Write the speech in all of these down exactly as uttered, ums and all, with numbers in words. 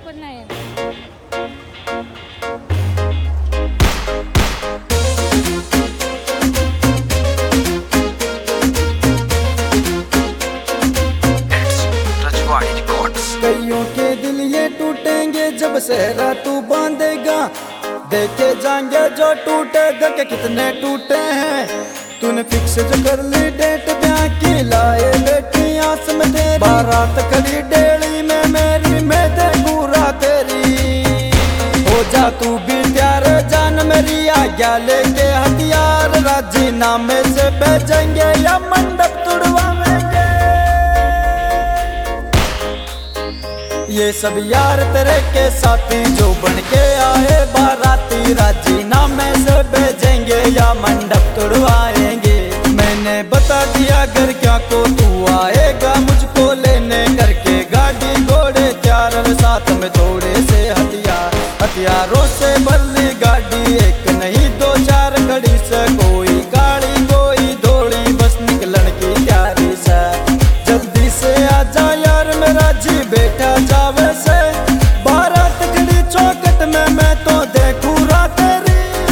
पण नाही येत. कईयों के दिल ये टूटेंगे जब सहरा तू बांधेगा, देखे जाएंगे जो टूटेगा के कितने टूटे हैं। तूने फिक्स जो कर ली डेट ब्याह की, लाए बेटी आस में तेरी, बारात खड़ी डेली में मेरी, मैं देखूं रात तेरी। हो जा तू भी तैयार जान मेरी, आज्ञा लेके हथियार, राजीनामे से भेजेंगे या मंडप तुड़वाएंगे। ये सब यार तेरे के साथी जो बन के आए बाराती, राजीनामे से भेजेंगे या मंडप तुड़वाएंगे। मैंने बता दिया घर क्या को तू आएगा मुझको लेने, करके गाड़ी घोड़े चार साथ में थोड़े से हथियार, हथियारों से भरली गाड़ी, एक नहीं दो चार खड़ी से, कोई काली कोई धोड़ी, बस निकलन की तैयारी से। जल्दी से आजा यार मेरा जी बेटा जावे से, बारात खड़ी चौखट में मैं तो देखूं रात तेरी।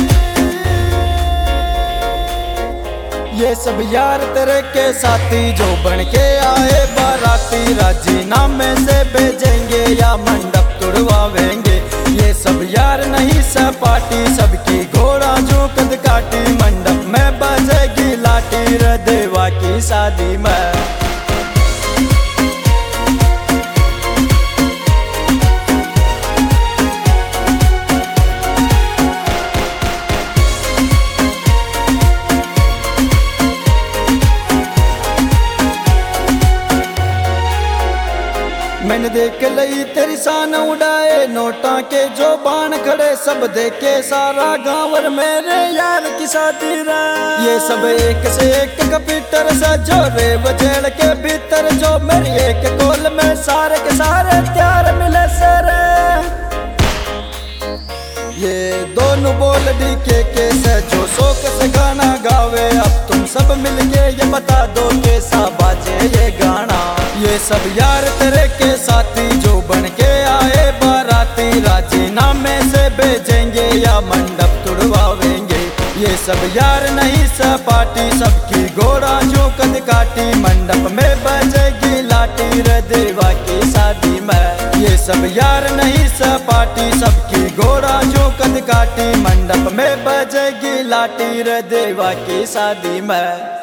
ये सब यार तेरे के साथी जो बन के आए बाराती, राजीनामे से भेजेंगे या मंडप तुड़वाएंगे। ये सब यार नहीं सपाटी, सबकी घोड़ा जो कद काटी, मंडप में बजेगी लाठी रे देवा की शादी में। मैंने देख लई तेरी शान उड़ाए, नोटा के जो बाण खड़े, सब देखे सारा गाँव मेरे यार की शादी रे। ये सब एक से एक कपीटर सजो रे बजेड़ के भीतर, जो मेरी एक कोल में सारे के सारे त्यार मिले सरे। ये दोनों बोल डी के के से जो शोक से गाना गावे, अब तुम सब मिलके ये बता दो कैसा बाजे ये गाना। ये सब यार तेरे के साथी जो बन के आए बाराती, राजीनामे से भेजेंगे या मंडप तुड़वाएंगे। ये सब यार नहीं सपाटी, सबकी घोड़ा जो कद काटी, मंडप में बजेगी लाठी रे देवा की शादी में। ये सब यार नहीं सपाटी, सबकी घोड़ा जो कद काटी, मंडप में बजेगी लाठी रे देवा की शादी में।